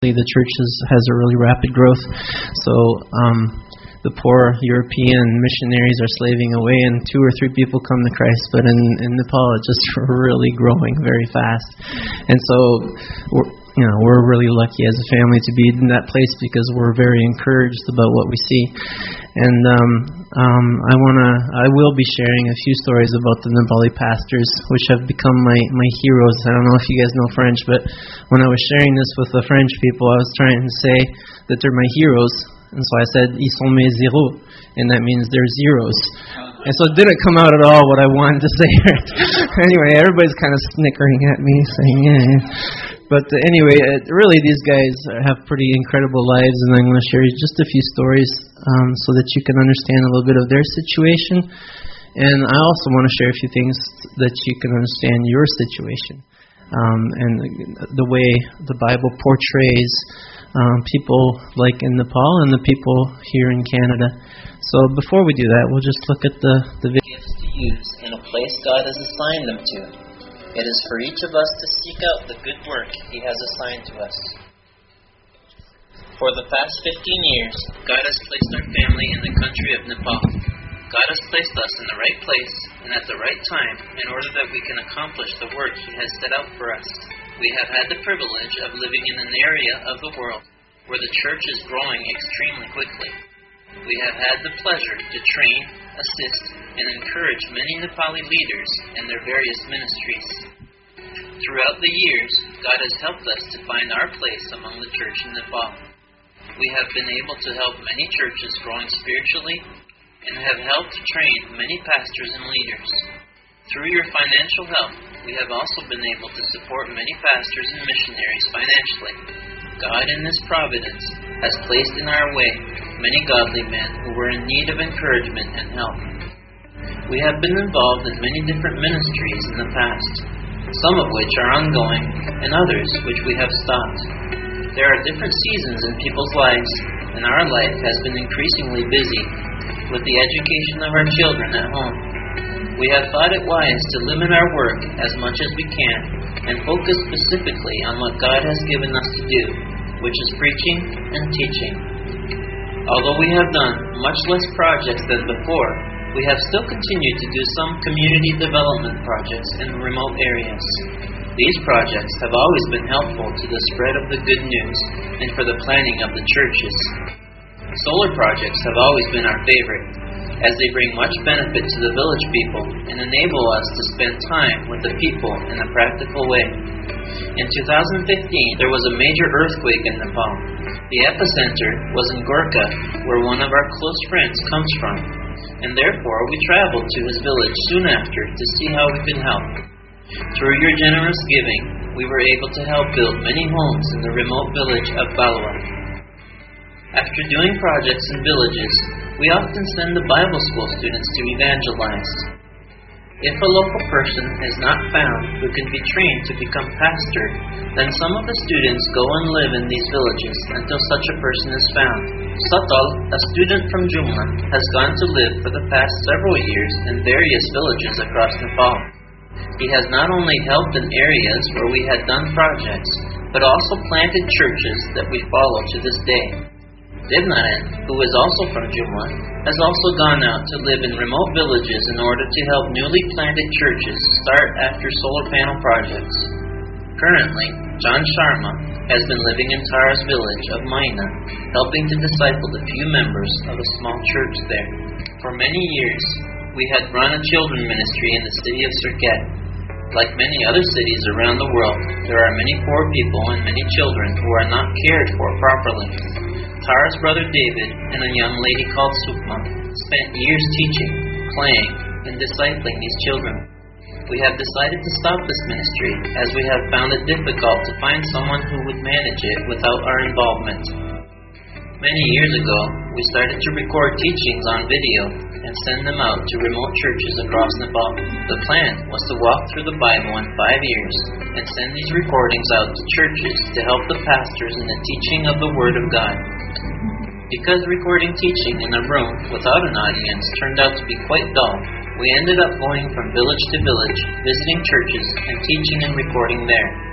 The church has a really rapid growth. So the poor European missionaries are slaving away, and 2 or 3 people come to Christ. But in Nepal, it's just really growing very fast. And so we're really lucky as a family to be in that place because we're very encouraged about what we see. And I will be sharing a few stories about the Nepali pastors, which have become my heroes. I don't know if you guys know French, but when I was sharing this with the French people, I was trying to say that they're my heroes. And so I said, ils sont mes zéros, and that means they're zeros. And so it didn't come out at all what I wanted to say. Anyway, everybody's kind of snickering at me, saying, yeah. But anyway, really these guys have pretty incredible lives, and I'm going to share just a few stories so that you can understand a little bit of their situation. And I also want to share a few things that you can understand your situation and the way the Bible portrays people like in Nepal and the people here in Canada. So before we do that, we'll just look at the gifts to use in a place God has assigned them to. It is for each of us to seek out the good work He has assigned to us. For the past 15 years, God has placed our family in the country of Nepal. God has placed us in the right place and at the right time in order that we can accomplish the work He has set out for us. We have had the privilege of living in an area of the world where the church is growing extremely quickly. We have had the pleasure to train, assist, and encourage many Nepali leaders in their various ministries. Throughout the years, God has helped us to find our place among the church in Nepal. We have been able to help many churches growing spiritually and have helped train many pastors and leaders. Through your financial help, we have also been able to support many pastors and missionaries financially. God in His providence has placed in our way many godly men who were in need of encouragement and help. We have been involved in many different ministries in the past, some of which are ongoing and others which we have stopped. There are different seasons in people's lives, and our life has been increasingly busy with the education of our children at home. We have thought it wise to limit our work as much as we can and focus specifically on what God has given us to do, which is preaching and teaching. Although we have done much less projects than before, we have still continued to do some community development projects in remote areas. These projects have always been helpful to the spread of the good news and for the planning of the churches. Solar projects have always been our favorite, as they bring much benefit to the village people and enable us to spend time with the people in a practical way. In 2015, there was a major earthquake in Nepal. The epicenter was in Gorkha, where one of our close friends comes from, and therefore we traveled to his village soon after to see how we could help. Through your generous giving, we were able to help build many homes in the remote village of Balwa. After doing projects in villages, we often send the Bible school students to evangelize. If a local person is not found who can be trained to become pastor, then some of the students go and live in these villages until such a person is found. Satal, a student from Jumla, has gone to live for the past several years in various villages across Nepal. He has not only helped in areas where we had done projects, but also planted churches that we follow to this day. Devnarayan, who is also from Jumla, has also gone out to live in remote villages in order to help newly planted churches start after solar panel projects. Currently, John Sharma has been living in Tara's village of Maina, helping to disciple the few members of a small church there. For many years, we had run a children ministry in the city of Surkhet. Like many other cities around the world, there are many poor people and many children who are not cared for properly. Tara's brother David and a young lady called Sukma spent years teaching, playing, and discipling these children. We have decided to stop this ministry as we have found it difficult to find someone who would manage it without our involvement. Many years ago, we started to record teachings on video and send them out to remote churches across Nepal. The plan was to walk through the Bible in 5 years and send these recordings out to churches to help the pastors in the teaching of the Word of God. Because recording teaching in a room without an audience turned out to be quite dull, we ended up going from village to village, visiting churches and teaching and recording there.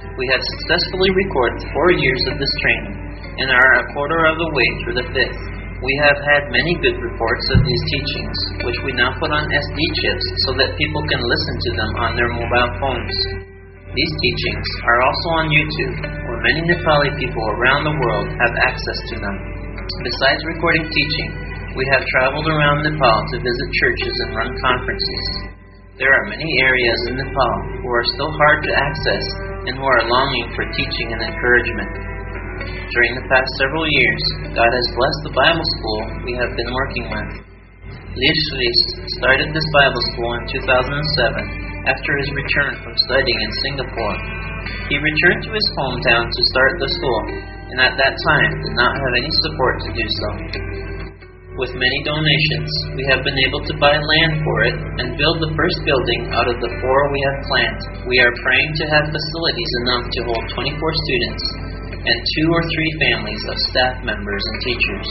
We have successfully recorded 4 years of this training and are a quarter of the way through the 5th. We have had many good reports of these teachings, which we now put on SD chips so that people can listen to them on their mobile phones. These teachings are also on YouTube, where many Nepali people around the world have access to them. Besides recording teaching, we have traveled around Nepal to visit churches and run conferences. There are many areas in Nepal who are still hard to access and who are longing for teaching and encouragement. During the past several years, God has blessed the Bible school we have been working with. Lish started this Bible school in 2007 after his return from studying in Singapore. He returned to his hometown to start the school, and at that time did not have any support to do so. With many donations, we have been able to buy land for it and build the first building out of the 4 we have planned. We are praying to have facilities enough to hold 24 students and 2 or 3 families of staff members and teachers.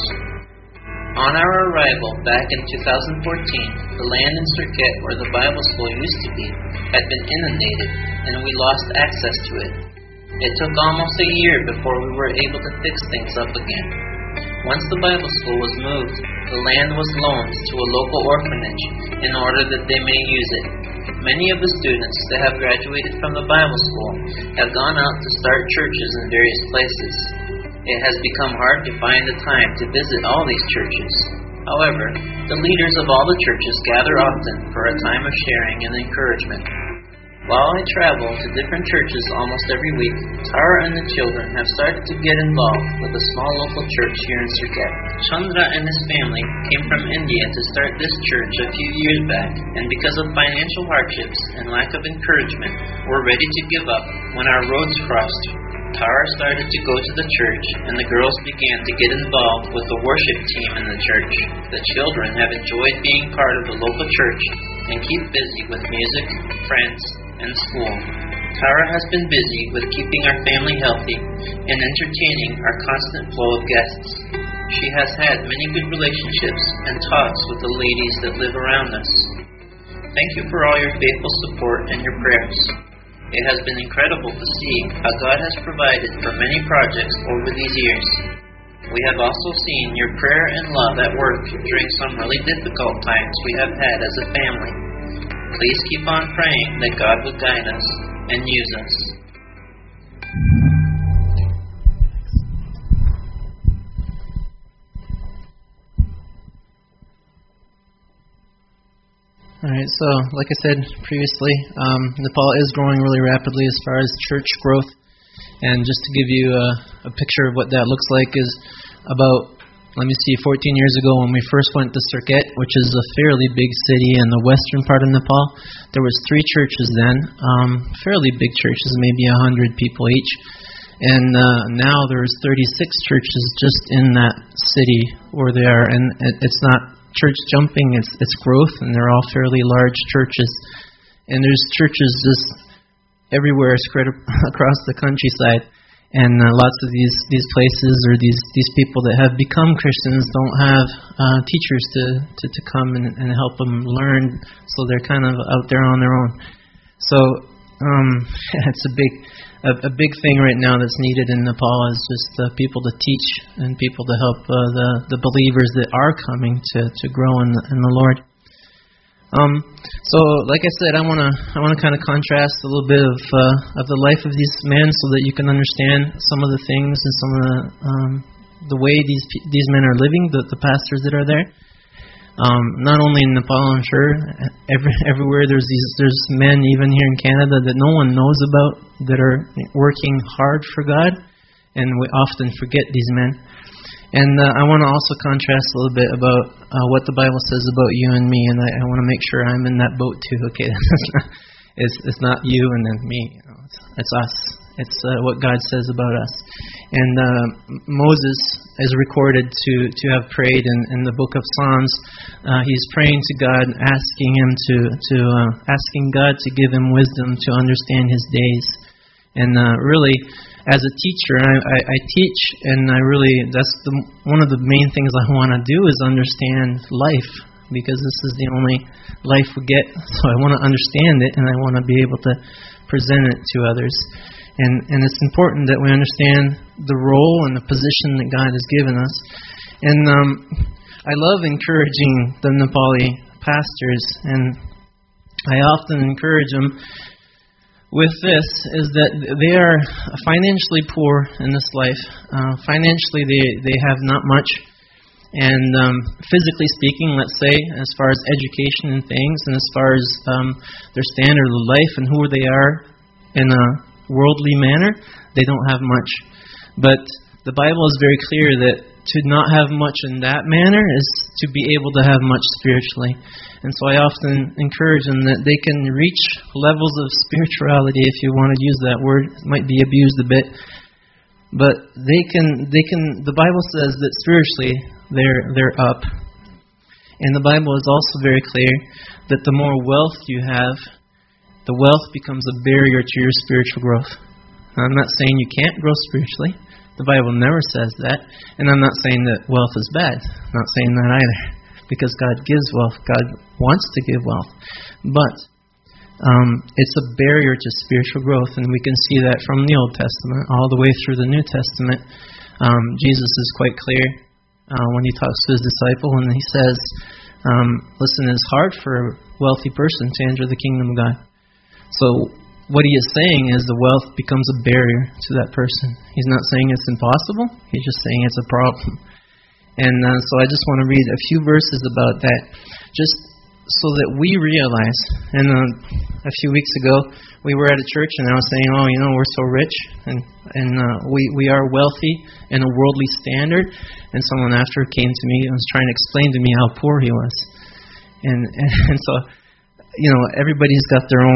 On our arrival back in 2014, the land in Surkhet where the Bible school used to be had been inundated and we lost access to it. It took almost a year before we were able to fix things up again. Once the Bible school was moved, the land was loaned to a local orphanage in order that they may use it. Many of the students that have graduated from the Bible school have gone out to start churches in various places. It has become hard to find the time to visit all these churches. However, the leaders of all the churches gather often for a time of sharing and encouragement. While I travel to different churches almost every week, Tara and the children have started to get involved with a small local church here in Surkhet. Chandra and his family came from India to start this church a few years back, and because of financial hardships and lack of encouragement, were ready to give up when our roads crossed. Tara started to go to the church, and the girls began to get involved with the worship team in the church. The children have enjoyed being part of the local church and keep busy with music, friends, and school. Tara has been busy with keeping our family healthy and entertaining our constant flow of guests. She has had many good relationships and talks with the ladies that live around us. Thank you for all your faithful support and your prayers. It has been incredible to see how God has provided for many projects over these years. We have also seen your prayer and love at work during some really difficult times we have had as a family. Please keep on praying that God will guide us and use us. Alright, so like I said previously, Nepal is growing really rapidly as far as church growth. And just to give you a picture of what that looks like is about 14 years ago when we first went to Surkhet, which is a fairly big city in the western part of Nepal. There was 3 churches then, fairly big churches, maybe 100 people each. And now there's 36 churches just in that city where they are. And it's not church jumping, it's growth, and they're all fairly large churches. And there's churches just everywhere spread across the countryside. And lots of these places or these people that have become Christians don't have teachers to come and help them learn, so they're kind of out there on their own. So it's a big thing right now that's needed in Nepal is just people to teach and people to help the believers that are coming to grow in the Lord. So, like I said, I want to kind of contrast a little bit of the life of these men, so that you can understand some of the things and some of the way these men are living, the pastors that are there. Not only in Nepal, I'm sure, everywhere there's men, even here in Canada, that no one knows about, that are working hard for God, and we often forget these men. And I want to also contrast a little bit about what the Bible says about you and me, and I want to make sure I'm in that boat too. Okay, it's not you and then me. It's us. It's what God says about us. And Moses is recorded to have prayed in the book of Psalms. He's praying to God, asking God to give him wisdom to understand his days. And really, as a teacher, I teach, and that's one of the main things I want to do is understand life, because this is the only life we get. So I want to understand it, and I want to be able to present it to others. And it's important that we understand the role and the position that God has given us. And I love encouraging the Nepali pastors, and I often encourage them with this, is that they are financially poor in this life. Financially, they have not much. And physically speaking, let's say, as far as education and things, and as far as their standard of life and who they are in a worldly manner, they don't have much. But the Bible is very clear that to not have much in that manner is to be able to have much spiritually. And so I often encourage them that they can reach levels of spirituality, if you want to use that word. It might be abused a bit. But they can. The Bible says that spiritually they're up. And the Bible is also very clear that the more wealth you have, the wealth becomes a barrier to your spiritual growth. Now, I'm not saying you can't grow spiritually. The Bible never says that. And I'm not saying that wealth is bad. I'm not saying that either. Because God gives wealth. God wants to give wealth. But it's a barrier to spiritual growth. And we can see that from the Old Testament all the way through the New Testament. Jesus is quite clear when he talks to his disciple, and he says, listen, it's hard for a wealthy person to enter the kingdom of God. So what he is saying is the wealth becomes a barrier to that person. He's not saying it's impossible. He's just saying it's a problem. And so I just want to read a few verses about that, just so that we realize. And a few weeks ago, we were at a church, and I was saying, we're so rich, and we are wealthy in a worldly standard. And someone after came to me and was trying to explain to me how poor he was. And so, everybody's got their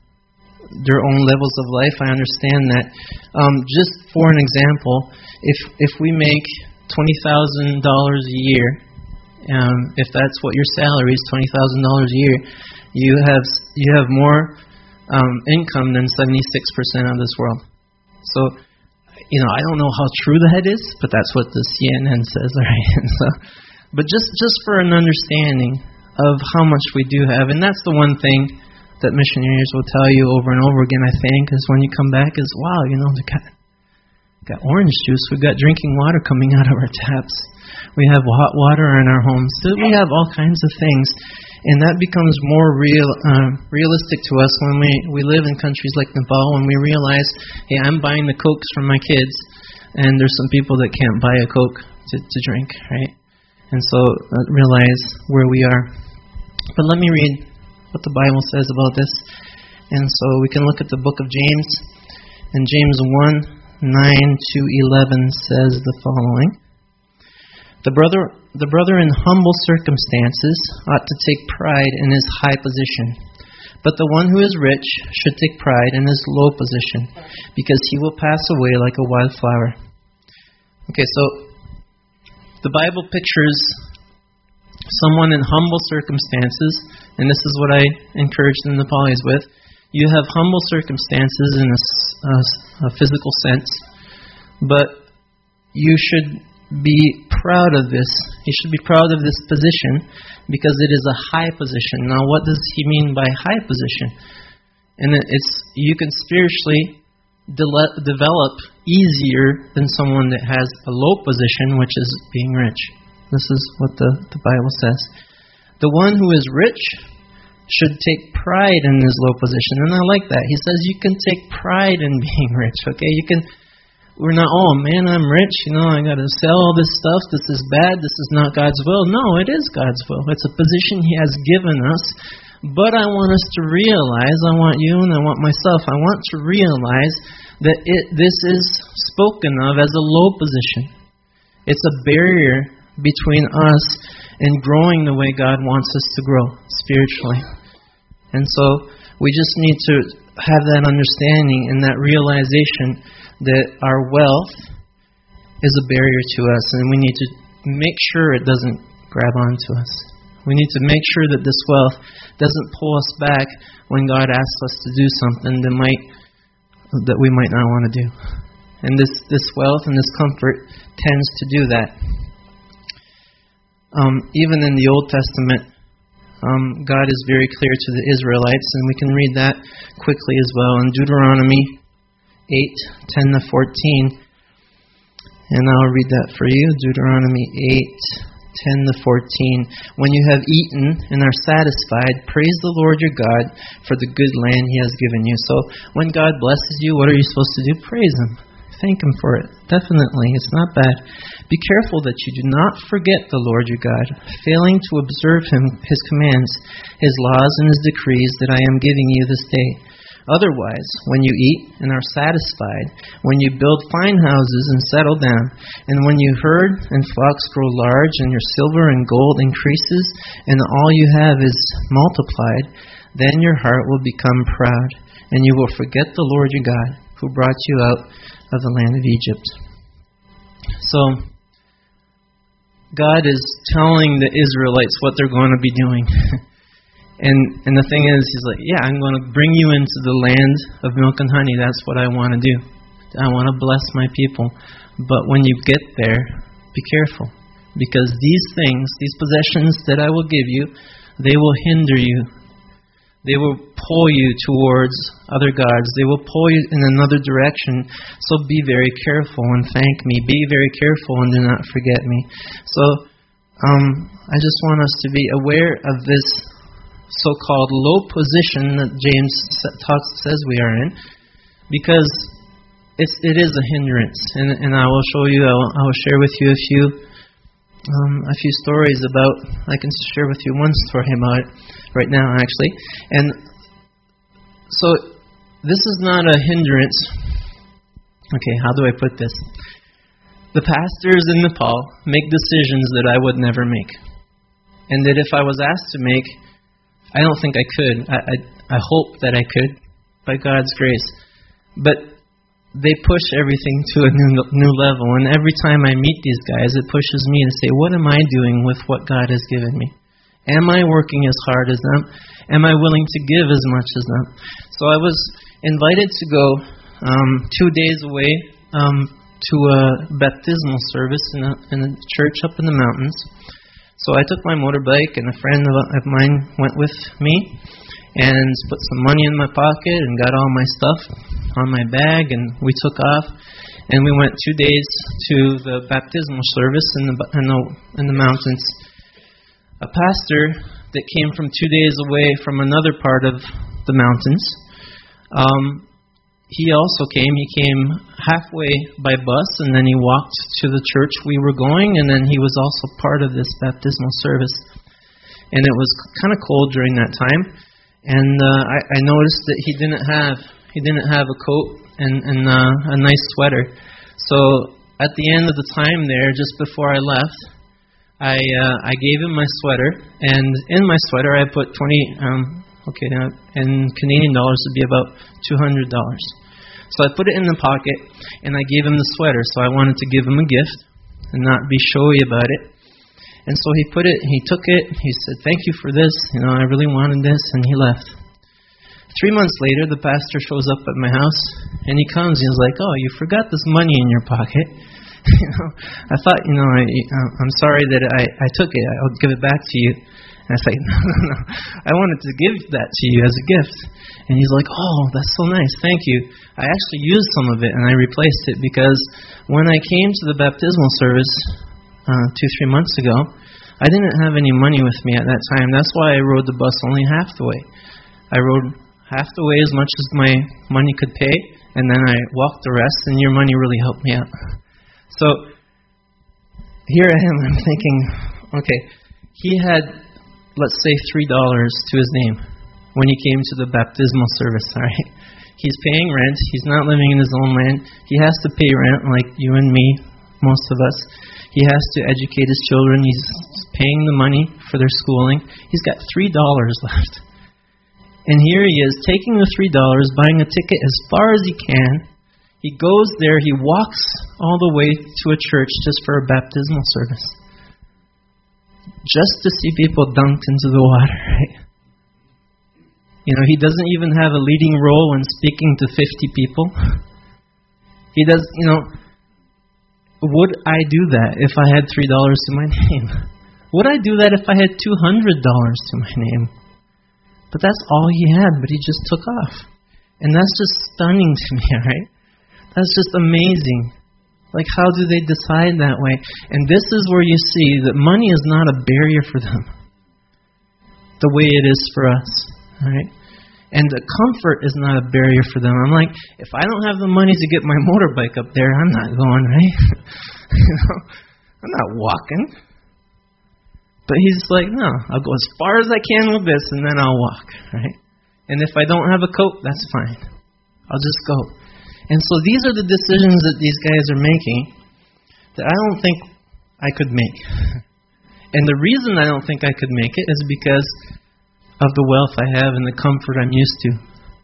own levels of life. I understand that. Just for an example, if we make $20,000 a year, if that's what your salary is, $20,000 a year, you have more income than 76% of this world. So, I don't know how true that is, but that's what the CNN says, right? So, but just for an understanding of how much we do have, and that's the one thing that missionaries will tell you over and over again, I think, is when you come back is, wow, they got orange juice, we've got drinking water coming out of our taps, we have hot water in our homes, we have all kinds of things, and that becomes more realistic to us when we live in countries like Nepal, when we realize, hey, I'm buying the Cokes for my kids, and there's some people that can't buy a Coke to drink, right? And so realize where we are. But let me read what the Bible says about this. And so we can look at the book of James. And James 1:9-11 says the following. The brother in humble circumstances ought to take pride in his high position. But the one who is rich should take pride in his low position, because he will pass away like a wildflower. Okay, so the Bible pictures someone in humble circumstances, and this is what I encourage the Nepalis with. You have humble circumstances in a physical sense, but you should be proud of this. You should be proud of this position because it is a high position. Now, what does he mean by high position? And you can spiritually develop easier than someone that has a low position, which is being rich. This is what the Bible says. The one who is rich should take pride in his low position. And I like that. He says you can take pride in being rich. Okay, we're not, oh man, I'm rich, I got to sell all this stuff, this is bad, this is not God's will. No, it is God's will. It's a position He has given us. But I want us to realize, I want you and I want myself, I want to realize that this is spoken of as a low position. It's a barrier between us and growing the way God wants us to grow spiritually. And so we just need to have that understanding and that realization that our wealth is a barrier to us, and we need to make sure it doesn't grab onto us. We need to make sure that this wealth doesn't pull us back when God asks us to do something that we might not want to do. And this wealth and this comfort tends to do that. Even in the Old Testament, God is very clear to the Israelites, and we can read that quickly as well. In Deuteronomy 8:10 to 14. And I'll read that for you. Deuteronomy 8:10 to 14. When you have eaten and are satisfied, praise the Lord your God for the good land He has given you. So when God blesses you, what are you supposed to do? Praise Him. Thank Him for it. Definitely. It's not bad. Be careful that you do not forget the Lord your God, failing to observe His commands, His laws, and His decrees that I am giving you this day. Otherwise, when you eat and are satisfied, when you build fine houses and settle down, and when your herd and flocks grow large, and your silver and gold increases, and all you have is multiplied, then your heart will become proud, and you will forget the Lord your God, who brought you out of the land of Egypt. So, God is telling the Israelites what they're going to be doing. And the thing is, He's like, yeah, I'm going to bring you into the land of milk and honey. That's what I want to do. I want to bless my people. But when you get there, be careful. Because these things, these possessions that I will give you, they will hinder you. They will pull you towards other gods. They will pull you in another direction. So be very careful and thank me. Be very careful and do not forget me. So I just want us to be aware of this so-called low position that James says we are in, because it is a hindrance. And I will show you. I will share with you a few stories about. I can share with you one story about it right now, actually. And so this is not a hindrance. Okay, how do I put this? The pastors in Nepal make decisions that I would never make, and that if I was asked to make, I don't think I could. I hope that I could, by God's grace. But they push everything to a new level, and every time I meet these guys, it pushes me to say, what am I doing with what God has given me? Am I working as hard as them? Am I willing to give as much as them? So I was invited to go 2 days away to a baptismal service in a church up in the mountains. So I took my motorbike, and a friend of mine went with me and put some money in my pocket and got all my stuff on my bag, and we took off. And we went 2 days to the baptismal service in the mountains. A pastor that came from 2 days away from another part of the mountains, he also came. He came halfway by bus, and then he walked to the church we were going, and then he was also part of this baptismal service. And it was kind of cold during that time, and I noticed that he didn't have a coat and a nice sweater. So at the end of the time there, just before I left, I gave him my sweater, and in my sweater I put now in Canadian dollars would be about $200. So I put it in the pocket, and I gave him the sweater. So I wanted to give him a gift and not be showy about it. And so he took it, he said, thank you for this, I really wanted this, and he left. 3 months later, the pastor shows up at my house, and he comes, and he's like, oh, you forgot this money in your pocket. I thought, I'm sorry that I took it, I'll give it back to you. And I said, no, I wanted to give that to you as a gift. And he's like, oh, that's so nice, thank you. I actually used some of it, and I replaced it, because when I came to the baptismal service 2-3 months ago, I didn't have any money with me at that time. That's why I rode the bus only half the way. I rode half the way as much as my money could pay, and then I walked the rest, and your money really helped me out. So here I am, I'm thinking, okay, he had, let's say, $3 to his name when he came to the baptismal service, all right? He's paying rent. He's not living in his own land. He has to pay rent like you and me, most of us. He has to educate his children. He's paying the money for their schooling. He's got $3 left. And here he is, taking the $3, buying a ticket as far as he can. He goes there. He walks all the way to a church just for a baptismal service, just to see people dunked into the water, right? He doesn't even have a leading role in speaking to 50 people. He does, would I do that if I had $3 to my name? Would I do that if I had $200 to my name? But that's all he had, but he just took off. And that's just stunning to me, right? That's just amazing. Like, how do they decide that way? And this is where you see that money is not a barrier for them, the way it is for us. Right? And the comfort is not a barrier for them. I'm like, if I don't have the money to get my motorbike up there, I'm not going, right? I'm not walking. But he's like, no, I'll go as far as I can with this, and then I'll walk, right? And if I don't have a coat, that's fine. I'll just go. And so these are the decisions that these guys are making that I don't think I could make. And the reason I don't think I could make it is because of the wealth I have and the comfort I'm used to.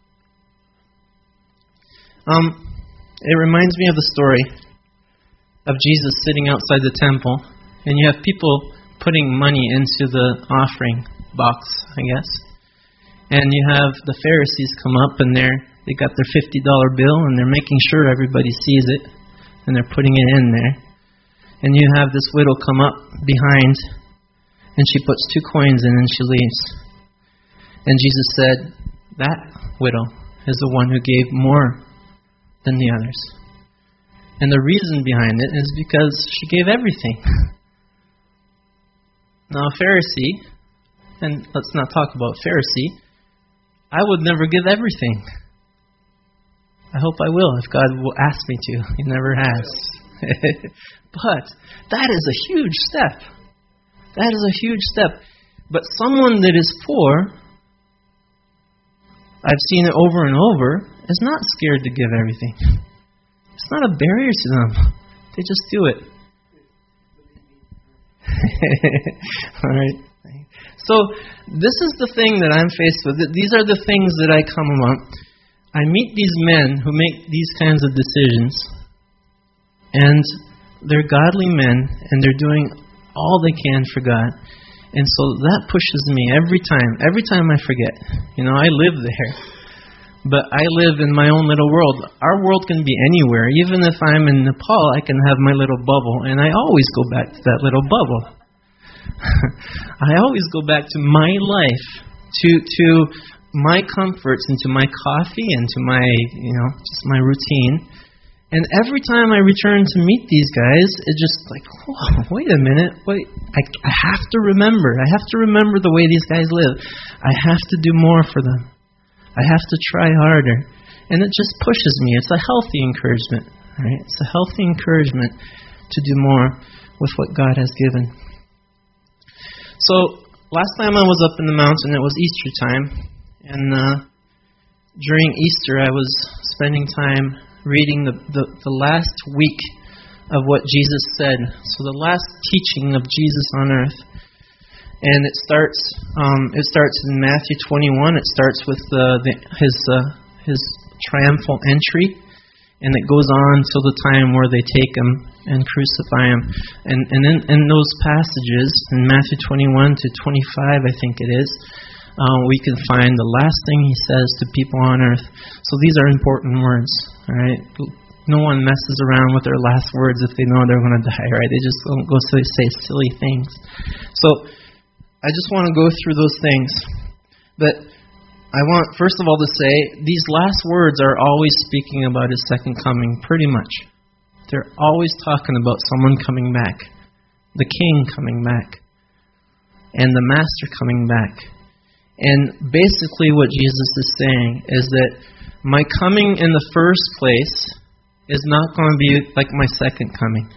It reminds me of the story of Jesus sitting outside the temple, and you have people putting money into the offering box, I guess. And you have the Pharisees come up, and they got their $50 bill, and they're making sure everybody sees it, and they're putting it in there. And you have this widow come up behind, and she puts 2 coins in, and she leaves. And Jesus said, that widow is the one who gave more than the others. And the reason behind it is because she gave everything. Now, a Pharisee, and let's not talk about Pharisee, I would never give everything. I hope I will, if God will ask me to. He never has. But that is a huge step. That is a huge step. But someone that is poor, I've seen it over and over, is not scared to give everything. It's not a barrier to them. They just do it. All right. So this is the thing that I'm faced with. These are the things that I come among. I meet these men who make these kinds of decisions, and they're godly men, and they're doing all they can for God. And so that pushes me every time. Every time I forget. I live there. But I live in my own little world. Our world can be anywhere. Even if I'm in Nepal, I can have my little bubble. And I always go back to that little bubble. I always go back to my life, to my comforts, and to my coffee, and to my, just my routine. And every time I return to meet these guys, it's just like, whoa, wait a minute. I have to remember. I have to remember the way these guys live. I have to do more for them. I have to try harder. And it just pushes me. It's a healthy encouragement. Right? It's a healthy encouragement to do more with what God has given. So, last time I was up in the mountain, it was Easter time. And during Easter, I was spending time reading the last week of what Jesus said. So the last teaching of Jesus on earth. And it starts in Matthew 21. It starts with his triumphal entry. And it goes on till the time where they take him and crucify him. And in those passages, in Matthew 21 to 25, I think it is, we can find the last thing he says to people on earth. So these are important words, right? No one messes around with their last words if they know they're going to die, right? They just don't go say silly things. So I just want to go through those things. But I want, first of all, to say these last words are always speaking about his second coming, pretty much. They're always talking about someone coming back, the king coming back, and the master coming back. And basically what Jesus is saying is that my coming in the first place is not going to be like my second coming.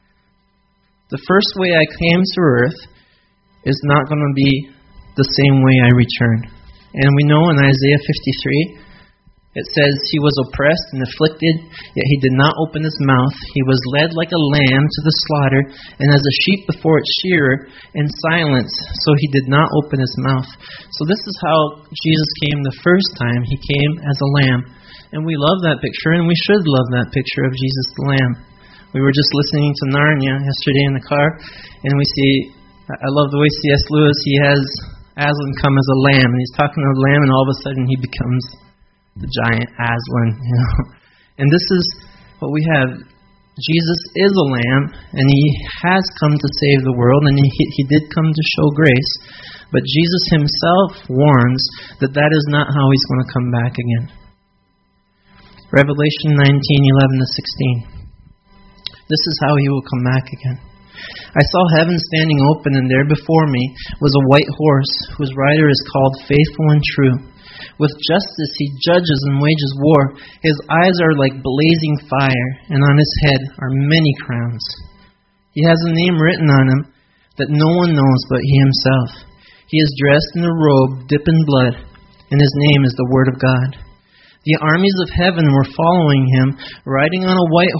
The first way I came to earth is not going to be the same way I return. And we know in Isaiah 53, it says, he was oppressed and afflicted, yet he did not open his mouth. He was led like a lamb to the slaughter, and as a sheep before its shearer, in silence, so he did not open his mouth. So this is how Jesus came the first time. He came as a lamb. And we love that picture, and we should love that picture of Jesus the Lamb. We were just listening to Narnia yesterday in the car, and we see, I love the way C.S. Lewis, he has Aslan come as a lamb, and he's talking to the lamb, and all of a sudden he becomes the giant Aslan, And this is what we have. Jesus is a lamb, and he has come to save the world, and he did come to show grace. But Jesus himself warns that that is not how he's going to come back again. Revelation 19:11-16. This is how he will come back again. I saw heaven standing open, and there before me was a white horse, whose rider is called Faithful and True. With justice he judges and wages war. His eyes are like blazing fire, and on his head are many crowns. He has a name written on him that no one knows but he himself. He is dressed in a robe dipped in blood, and his name is the Word of God. The armies of heaven were following him, riding on white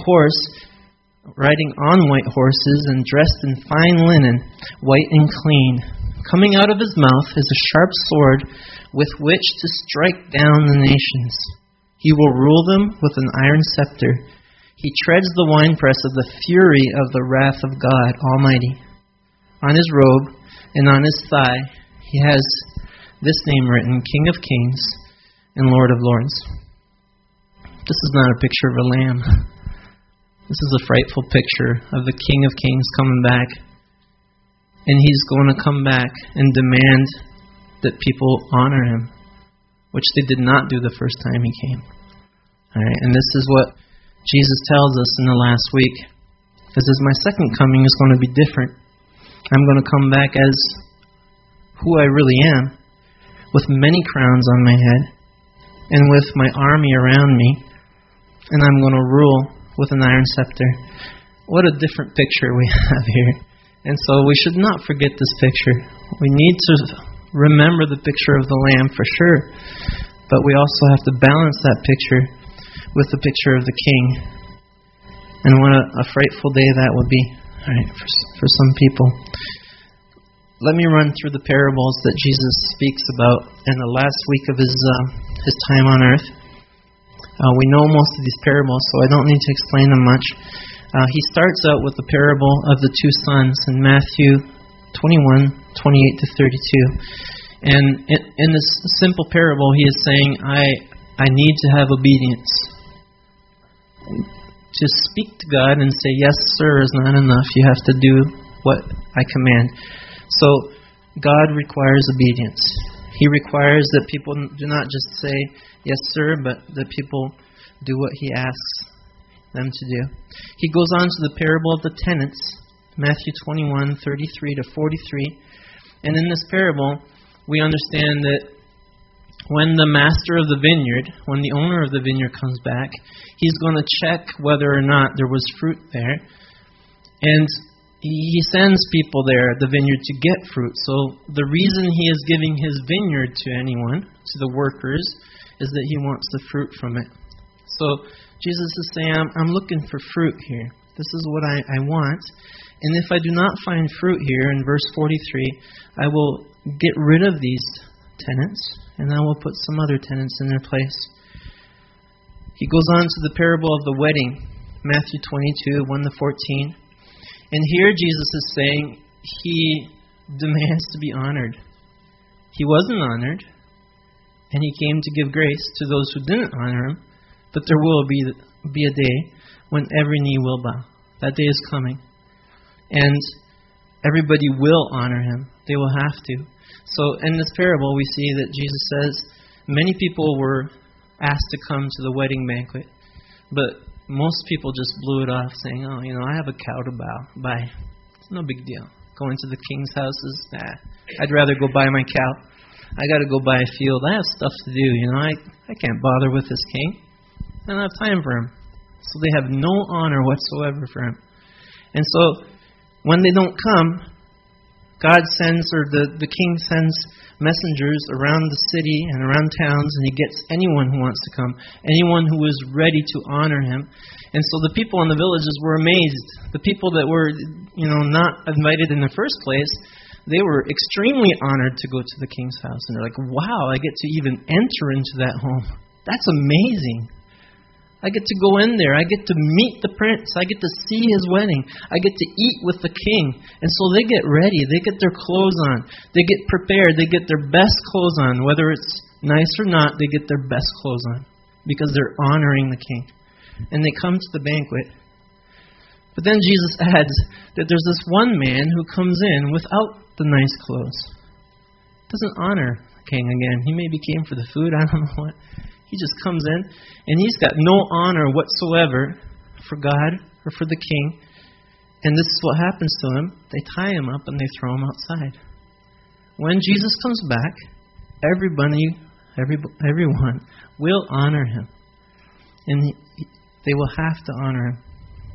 horses and dressed in fine linen, white and clean. Coming out of his mouth is a sharp sword with which to strike down the nations. He will rule them with an iron scepter. He treads the winepress of the fury of the wrath of God Almighty. On his robe and on his thigh he has this name written, King of Kings and Lord of Lords. This is not a picture of a lamb. This is a frightful picture of the King of Kings coming back. And he's going to come back and demand that people honor him, which they did not do the first time he came. All right, and this is what Jesus tells us in the last week. He says, my second coming is going to be different. I'm going to come back as who I really am, with many crowns on my head, and with my army around me, and I'm going to rule with an iron scepter. What a different picture we have here. And so we should not forget this picture. We need to remember the picture of the Lamb for sure, but we also have to balance that picture with the picture of the King. And what a frightful day that would be, all right, for some people. Let me run through the parables that Jesus speaks about in the last week of his time on earth. We know most of these parables, so I don't need to explain them much. He starts out with the parable of the two sons in Matthew 21:28-32. And in this simple parable, he is saying, I need to have obedience. To speak to God and say, yes, sir, is not enough. You have to do what I command. So God requires obedience. He requires that people do not just say, yes, sir, but that people do what he asks them to do. He goes on to the parable of the tenants, Matthew 21:33-43. And in this parable, we understand that when the master of the vineyard, when the owner of the vineyard comes back, he's going to check whether or not there was fruit there. And he sends people there at the vineyard to get fruit. So the reason he is giving his vineyard to anyone, to the workers, is that he wants the fruit from it. So Jesus is saying, I'm looking for fruit here. This is what I want. And if I do not find fruit here, in verse 43, I will get rid of these tenants, and I will put some other tenants in their place. He goes on to the parable of the wedding, Matthew 22:1-14. And here Jesus is saying he demands to be honored. He wasn't honored, and he came to give grace to those who didn't honor him. But there will be a day when every knee will bow. That day is coming. And everybody will honor him. They will have to. So in this parable, we see that Jesus says many people were asked to come to the wedding banquet, but most people just blew it off, saying, oh, I have a cow to buy. It's no big deal. Going to the king's houses, I'd rather go buy my cow. I got to go buy a field. I have stuff to do. I can't bother with this king. I don't have time for him. So they have no honor whatsoever for him. And so when they don't come, God sends, or the king sends messengers around the city and around towns, and he gets anyone who wants to come, anyone who is ready to honor him. And so the people in the villages were amazed. The people that were, not invited in the first place, they were extremely honored to go to the king's house. And they're like, wow, I get to even enter into that home. That's amazing. I get to go in there. I get to meet the prince. I get to see his wedding. I get to eat with the king. And so they get ready. They get their clothes on. They get prepared. They get their best clothes on. Whether it's nice or not, they get their best clothes on because they're honoring the king. And they come to the banquet. But then Jesus adds that there's this one man who comes in without the nice clothes. Doesn't honor the king again. He maybe came for the food. I don't know what. He just comes in, and he's got no honor whatsoever for God or for the king. And this is what happens to him. They tie him up and they throw him outside. When Jesus comes back, everyone will honor him. And they will have to honor him.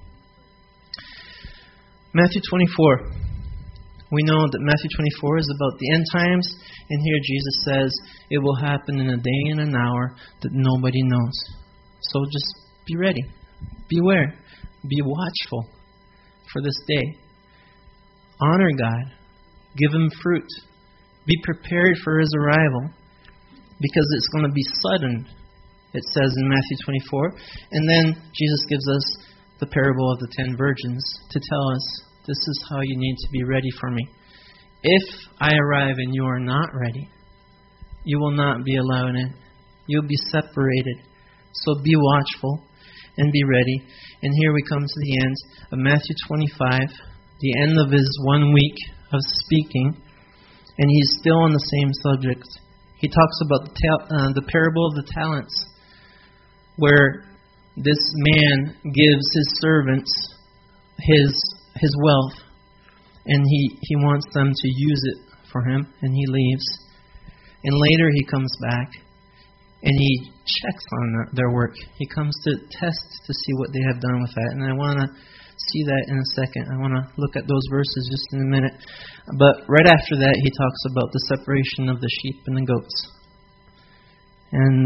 Matthew 24. We know that Matthew 24 is about the end times. And here Jesus says it will happen in a day and an hour that nobody knows. So just be ready. Beware. Be watchful for this day. Honor God. Give Him fruit. Be prepared for His arrival. Because it's going to be sudden, it says in Matthew 24. And then Jesus gives us the parable of the 10 virgins to tell us, this is how you need to be ready for me. If I arrive and you are not ready, you will not be allowed in. You'll be separated. So be watchful and be ready. And here we come to the end of Matthew 25, the end of His 1 week of speaking. And He's still on the same subject. He talks about the parable of the talents, where this man gives his servants his wealth, and he wants them to use it for him, and he leaves. And later he comes back, and he checks on their work. He comes to test to see what they have done with that. And I want to see that in a second. I want to look at those verses just in a minute. But right after that, he talks about the separation of the sheep and the goats. And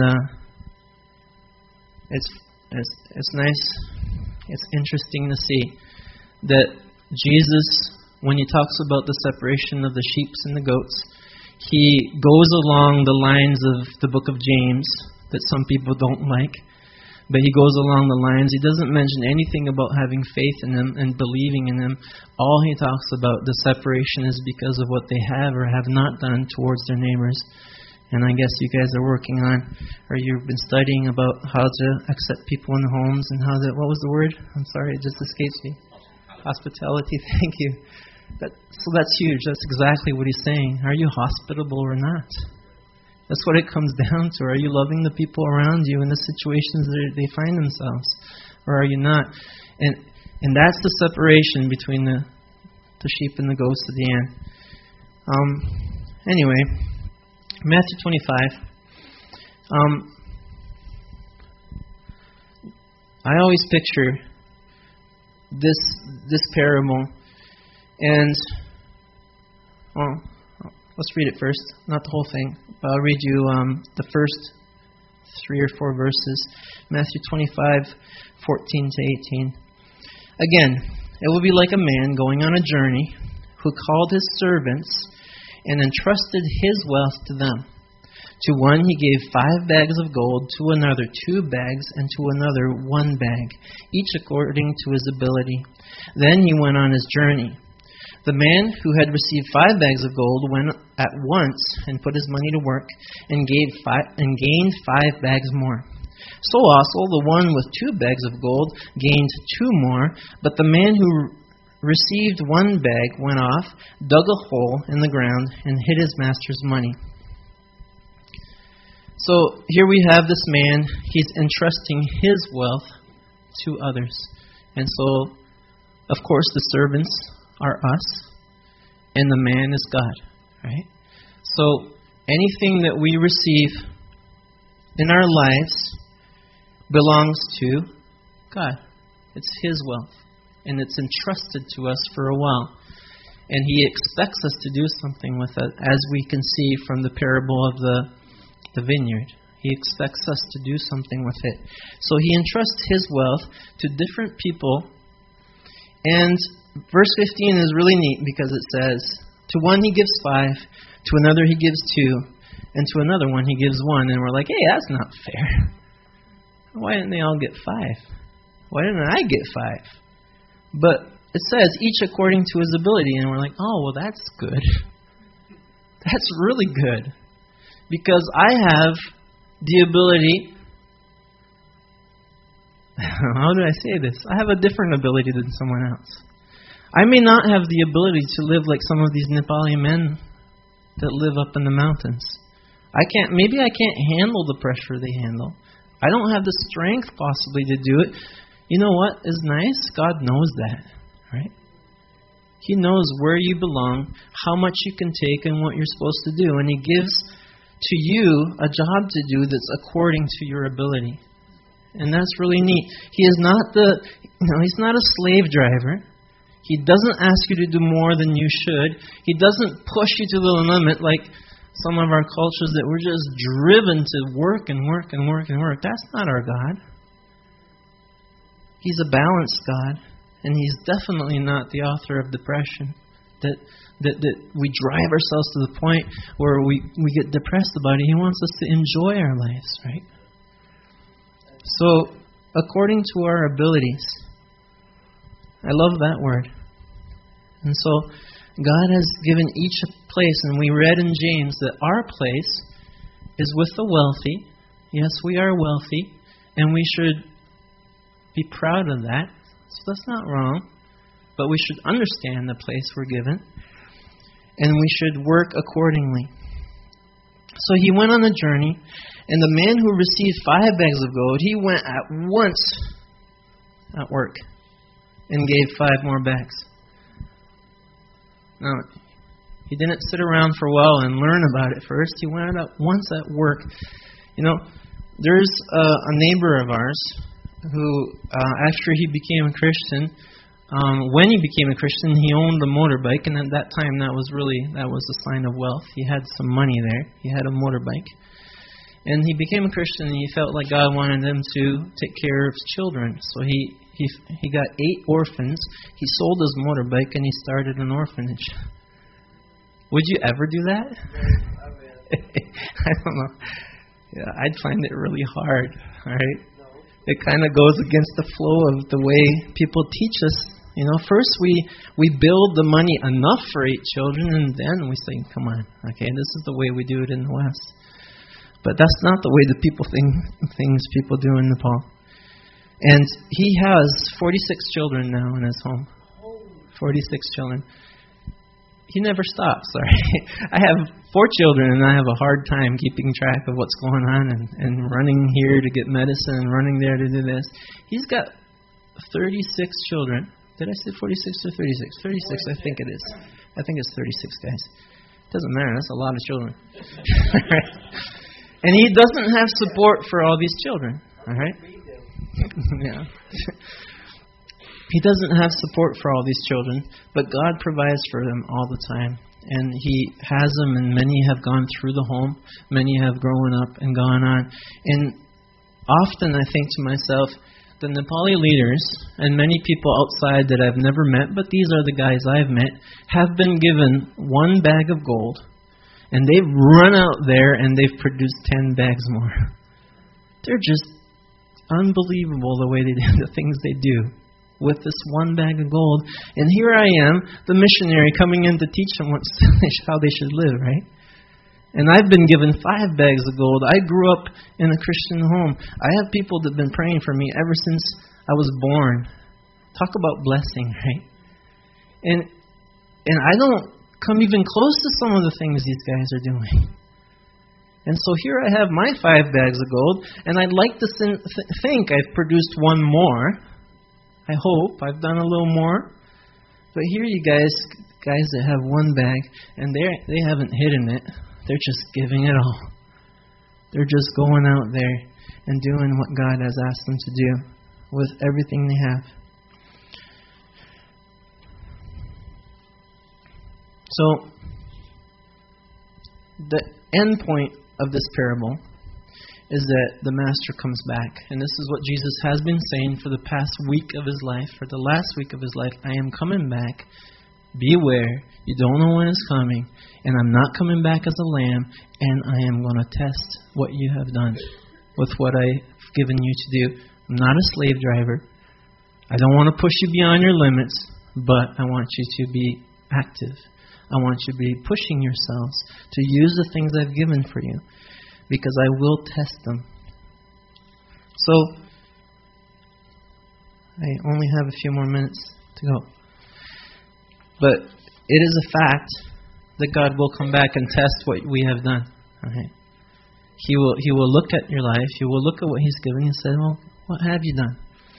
it's nice. It's interesting to see that Jesus, when He talks about the separation of the sheep and the goats, He goes along the lines of the book of James that some people don't like. But He goes along the lines. He doesn't mention anything about having faith in Him and believing in Him. All He talks about, the separation, is because of what they have or have not done towards their neighbors. And I guess you guys are working on, or you've been studying about how to accept people in the homes and how to, what was the word? I'm sorry, it just escapes me. Hospitality, thank you. So that's huge. That's exactly what He's saying. Are you hospitable or not? That's what it comes down to. Are you loving the people around you in the situations that they find themselves? Or are you not? And that's the separation between the sheep and the goats at the end. Anyway, Matthew 25. I always picture this parable, and let's read it first, not the whole thing. But I'll read you the first 3 or 4 verses. Matthew 25, 14 to 18. Again, it will be like a man going on a journey who called his servants and entrusted his wealth to them. To one he gave 5 bags of gold, to another 2 bags, and to another 1 bag, each according to his ability. Then he went on his journey. The man who had received 5 bags of gold went at once and put his money to work and gained 5 bags more. So also the one with 2 bags of gold gained 2 more, but the man who received 1 bag went off, dug a hole in the ground, and hid his master's money. So here we have this man. He's entrusting his wealth to others. And so, of course, the servants are us, and the man is God, right? So anything that we receive in our lives belongs to God. It's His wealth, and it's entrusted to us for a while. And He expects us to do something with it, as we can see from the parable of the vineyard. He expects us to do something with it. So He entrusts His wealth to different people. And verse 15 is really neat because it says, to one He gives 5, to another He gives 2, and to another one He gives 1. And we're like, hey, that's not fair. Why didn't they all get 5? Why didn't I get 5? But it says, each according to his ability. And we're like, oh, well, that's good. That's really good. Because I have the ability... How do I say this? I have a different ability than someone else. I may not have the ability to live like some of these Nepali men that live up in the mountains. Maybe I can't handle the pressure they handle. I don't have the strength possibly to do it. You know what is nice? God knows that, right? He knows where you belong, how much you can take, and what you're supposed to do. And He gives to you a job to do that's according to your ability. And that's really neat. He is not He's not a slave driver. He doesn't ask you to do more than you should. He doesn't push you to the limit like some of our cultures that we're just driven to work and work and work and work. That's not our God. He's a balanced God, and He's definitely not the author of depression. That we drive ourselves to the point where we get depressed about it. He wants us to enjoy our lives, right? So, according to our abilities. I love that word. And so, God has given each a place, and we read in James that our place is with the wealthy. Yes, we are wealthy, and we should be proud of that. So that's not wrong. But we should understand the place we're given, and we should work accordingly. So he went on a journey, and the man who received 5 bags of gold, he went at once at work and gave 5 more bags. Now, he didn't sit around for a while and learn about it first. He went at once at work. You know, there's a neighbor of ours who, after he became a Christian, when he became a Christian, he owned a motorbike, and at that time that was a sign of wealth. He had some money there. He had a motorbike. And he became a Christian, and he felt like God wanted him to take care of children. So he got 8 orphans. He sold his motorbike, and he started an orphanage. Would you ever do that? I don't know. Yeah, I'd find it really hard. All right, it kind of goes against the flow of the way people teach us. You know, first we build the money enough for 8 children, and then we say, "Come on, okay, this is the way we do it in the West." But that's not the way the things people do in Nepal. And he has 46 children now in his home. 46 children. He never stops. Right? I have 4 children, and I have a hard time keeping track of what's going on and running here to get medicine and running there to do this. He's got 36 children. Did I say 46 or 36? 36, I think it is. I think it's 36, guys. Doesn't matter. That's a lot of children. And he doesn't have support for all these children. All right? Yeah. He doesn't have support for all these children, but God provides for them all the time. And He has them, and many have gone through the home. Many have grown up and gone on. And often I think to myself, the Nepali leaders, and many people outside that I've never met, but these are the guys I've met, have been given 1 bag of gold, and they've run out there and they've produced 10 bags more. They're just unbelievable the way they do the things they do with this 1 bag of gold. And here I am, the missionary, coming in to teach them how they should live, right? And I've been given 5 bags of gold. I grew up in a Christian home. I have people that have been praying for me ever since I was born. Talk about blessing, right? And I don't come even close to some of the things these guys are doing. And so here I have my 5 bags of gold, and I'd like to think I've produced 1 more. I hope I've done a little more. But here you guys that have 1 bag, and they haven't hidden it. They're just giving it all. They're just going out there and doing what God has asked them to do with everything they have. So, the end point of this parable is that the master comes back. And this is what Jesus has been saying for the past week of his life, for the last week of his life. I am coming back. Beware, you don't know when it's coming, and I'm not coming back as a lamb, and I am going to test what you have done with what I've given you to do. I'm not a slave driver. I don't want to push you beyond your limits, but I want you to be active. I want you to be pushing yourselves to use the things I've given for you, because I will test them. So, I only have a few more minutes to go. But it is a fact that God will come back and test what we have done. Okay? He will look at your life. He will look at what He's given you and say, well, what have you done?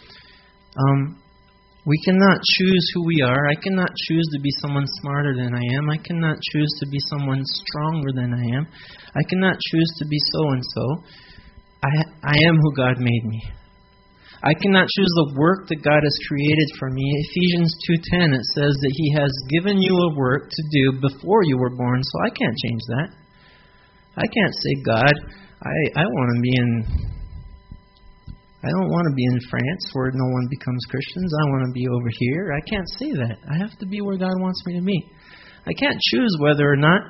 We cannot choose who we are. I cannot choose to be someone smarter than I am. I cannot choose to be someone stronger than I am. I cannot choose to be so-and-so. I am who God made me. I cannot choose the work that God has created for me. Ephesians 2:10, it says that He has given you a work to do before you were born, so I can't change that. I can't say, God, I want to be I don't want to be in France where no one becomes Christians. I want to be over here. I can't say that. I have to be where God wants me to be. I can't choose whether or not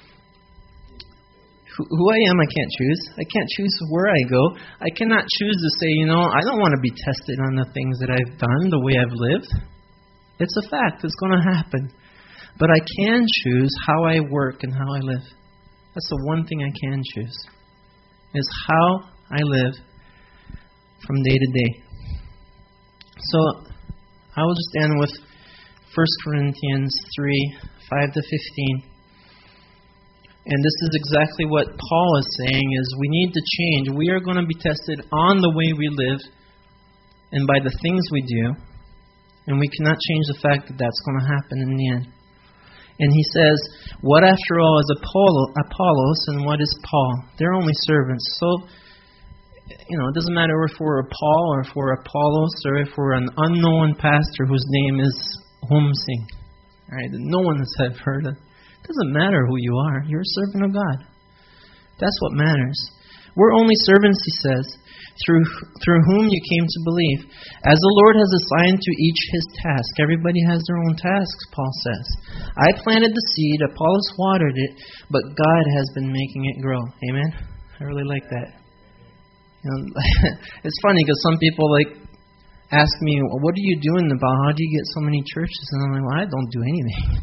who I am. I can't choose. I can't choose where I go. I cannot choose to say, I don't want to be tested on the things that I've done, the way I've lived. It's a fact. It's going to happen. But I can choose how I work and how I live. That's the one thing I can choose, is how I live from day to day. So I will just end with 1 Corinthians 3:5-15. And this is exactly what Paul is saying, is we need to change. We are going to be tested on the way we live and by the things we do. And we cannot change the fact that that's going to happen in the end. And he says, what after all is Apollos and what is Paul? They're only servants. So, it doesn't matter if we're a Paul or if we're Apollos or if we're an unknown pastor whose name is Homsing, right? That no one has ever heard of. It doesn't matter who you are. You're a servant of God. That's what matters. We're only servants, he says, through whom you came to believe. As the Lord has assigned to each his task. Everybody has their own tasks, Paul says. I planted the seed, Apollos watered it, but God has been making it grow. Amen? I really like that. It's funny because some people ask me, well, what are you doing about how do you get so many churches? And I'm like, well, I don't do anything.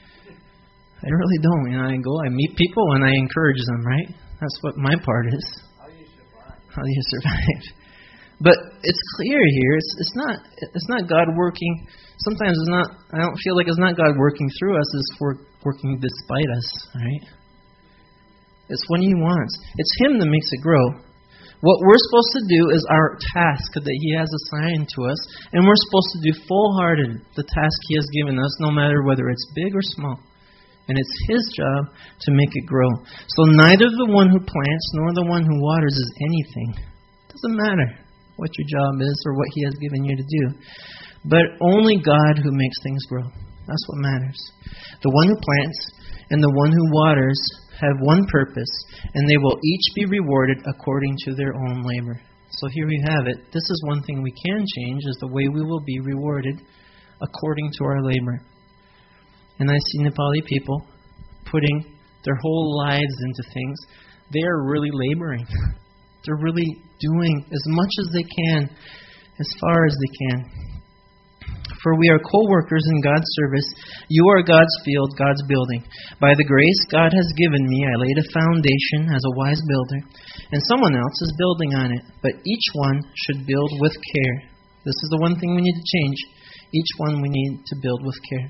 I really don't. I go, I meet people and I encourage them, right? That's what my part is. How do you survive? But it's clear here. It's not God working. Sometimes it's not. I don't feel like it's not God working through us. It's working despite us, right? It's when He wants. It's Him that makes it grow. What we're supposed to do is our task that He has assigned to us, and we're supposed to do full-hearted the task He has given us, no matter whether it's big or small. And it's His job to make it grow. So neither the one who plants nor the one who waters is anything. It doesn't matter what your job is or what He has given you to do. But only God who makes things grow. That's what matters. The one who plants and the one who waters have one purpose, and they will each be rewarded according to their own labor. So here we have it. This is one thing we can change, is the way we will be rewarded according to our labor. And I see Nepali people putting their whole lives into things. They are really laboring. They're really doing as much as they can, as far as they can. For we are co-workers in God's service. You are God's field, God's building. By the grace God has given me, I laid a foundation as a wise builder, and someone else is building on it. But each one should build with care. This is the one thing we need to change. Each one we need to build with care.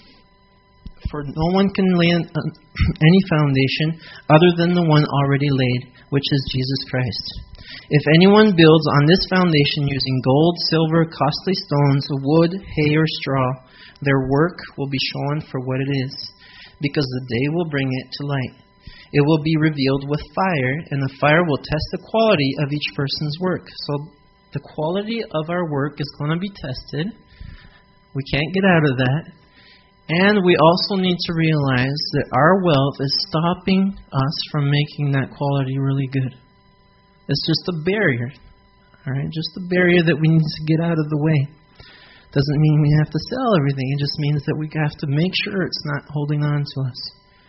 For no one can lay any foundation other than the one already laid, which is Jesus Christ. If anyone builds on this foundation using gold, silver, costly stones, wood, hay, or straw, their work will be shown for what it is, because the day will bring it to light. It will be revealed with fire, and the fire will test the quality of each person's work. So the quality of our work is going to be tested. We can't get out of that. And we also need to realize that our wealth is stopping us from making that quality really good. It's just a barrier. All right? Just a barrier that we need to get out of the way. Doesn't mean we have to sell everything. It just means that we have to make sure it's not holding on to us.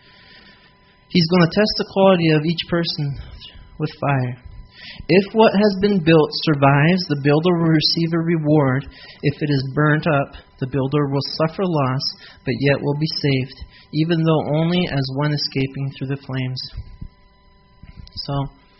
He's going to test the quality of each person with fire. If what has been built survives, the builder will receive a reward. If it is burnt up, the builder will suffer loss, but yet will be saved, even though only as one escaping through the flames. So,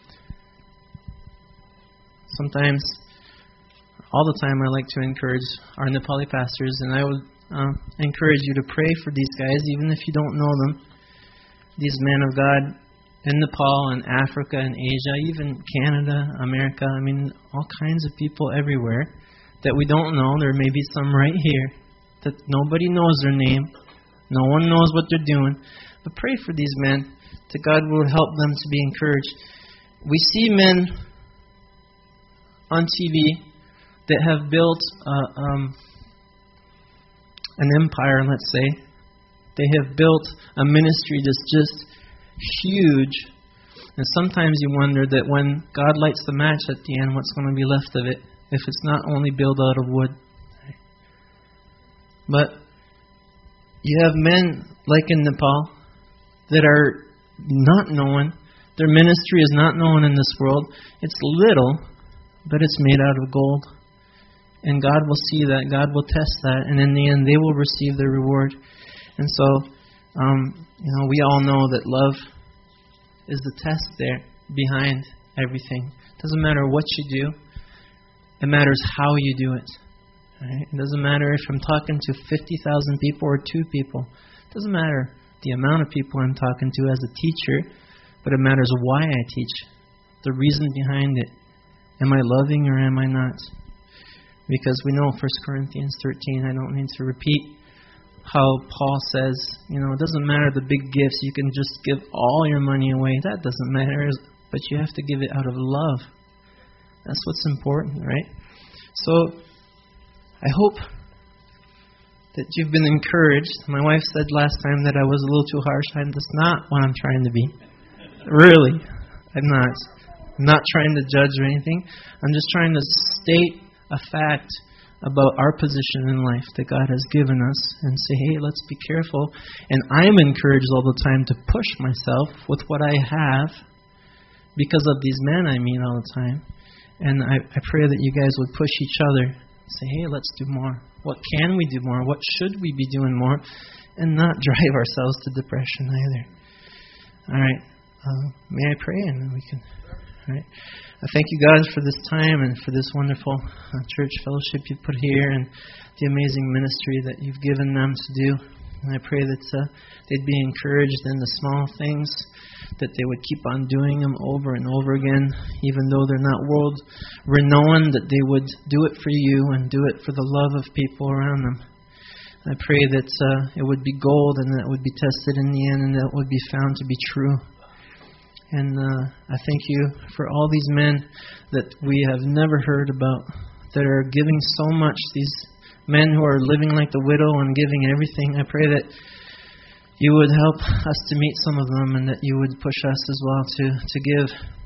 sometimes, all the time, I like to encourage our Nepali pastors, and I would encourage you to pray for these guys, even if you don't know them. These men of God, in Nepal and Africa and Asia, even Canada, America. I mean, all kinds of people everywhere that we don't know. There may be some right here that nobody knows their name. No one knows what they're doing. But pray for these men, that God will help them to be encouraged. We see men on TV that have built an empire, let's say. They have built a ministry that's just huge. And sometimes you wonder that when God lights the match at the end, what's going to be left of it if it's not only built out of wood. But you have men like in Nepal that are not known. Their ministry is not known in this world. It's little, but it's made out of gold. And God will see that. God will test that. And in the end, they will receive their reward. And so, we all know that love is the test there behind everything. It doesn't matter what you do. It matters how you do it. Right? It doesn't matter if I'm talking to 50,000 people or 2 people. It doesn't matter the amount of people I'm talking to as a teacher, but it matters why I teach, the reason behind it. Am I loving or am I not? Because we know 1 Corinthians 13, I don't need to repeat how Paul says, it doesn't matter the big gifts. You can just give all your money away. That doesn't matter, but you have to give it out of love. That's what's important, right? So, I hope that you've been encouraged. My wife said last time that I was a little too harsh. That's not what I'm trying to be. Really, I'm not. I'm not trying to judge or anything. I'm just trying to state a fact about our position in life that God has given us and say, hey, let's be careful. And I'm encouraged all the time to push myself with what I have because of these men I meet all the time. And I pray that you guys would push each other. Say, hey, let's do more. What can we do more? What should we be doing more? And not drive ourselves to depression either. All right. May I pray and then we can... All right. I thank you, God, for this time and for this wonderful church fellowship you put here and the amazing ministry that you've given them to do. And I pray that they'd be encouraged in the small things, that they would keep on doing them over and over again, even though they're not world-renowned, that they would do it for you and do it for the love of people around them. I pray that it would be gold and that it would be tested in the end and that it would be found to be true. And I thank you for all these men that we have never heard about, that are giving so much, these men who are living like the widow and giving everything. I pray that you would help us to meet some of them and that you would push us as well to give